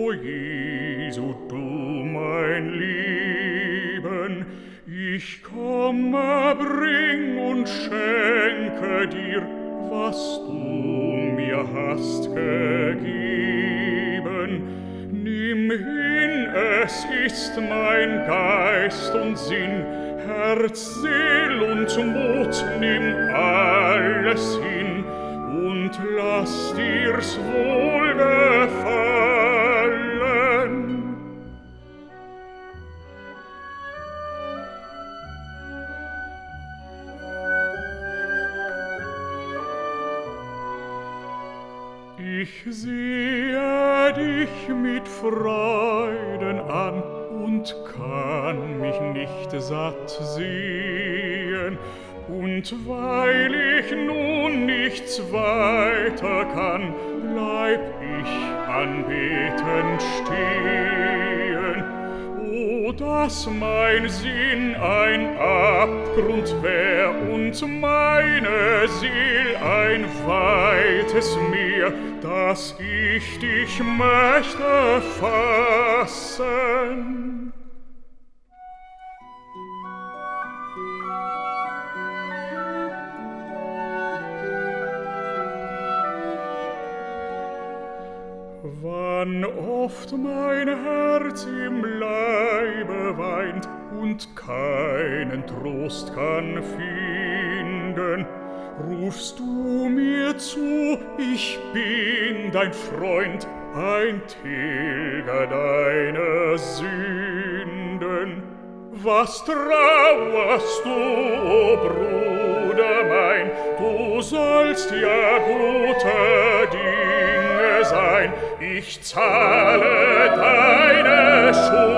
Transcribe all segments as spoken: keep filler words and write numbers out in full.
O Jesu, du mein Leben, ich komme, bring und schenke dir, was du mir hast gegeben. Nimm hin, es ist mein Geist und Sinn, Herz, Seel und Mut, nimm alles hin und lass dir's wohlgefallen. Ich sehe dich mit Freuden an und kann mich nicht satt sehen. Und weil ich nun nichts weiter kann, bleib ich anbetend stehen. O, dass mein Sinn ein Abgrund wär und meine Seel ein weites Meer, dass ich dich möchte fassen. Wann oft mein Herz im Leibe weint und keinen Trost kann finden, rufst du mir zu, ich bin dein Freund, ein Tilger deiner Sünden. Was trauerst du, o Bruder mein, du sollst ja gute Dinge sein, ich zahle deine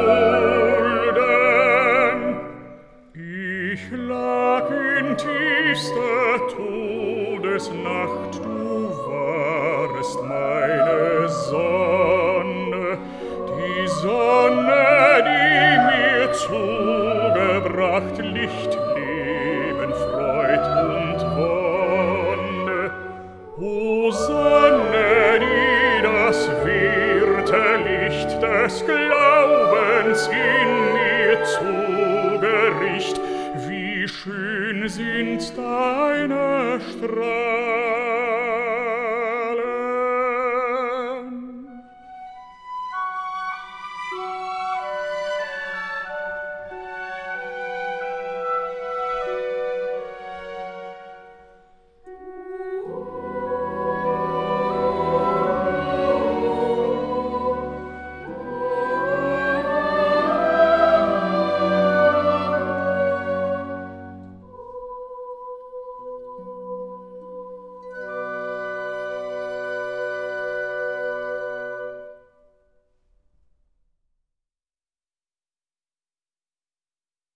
Schulden. Ich lag in tiefster Todesnacht, du warest meine Sonne, die Sonne, die mir zugebracht Licht, Leben, Freud und Wonne. O Sonne, die das werte Licht des Glaubens in mir zugericht, wie schön sind deine Strahlen.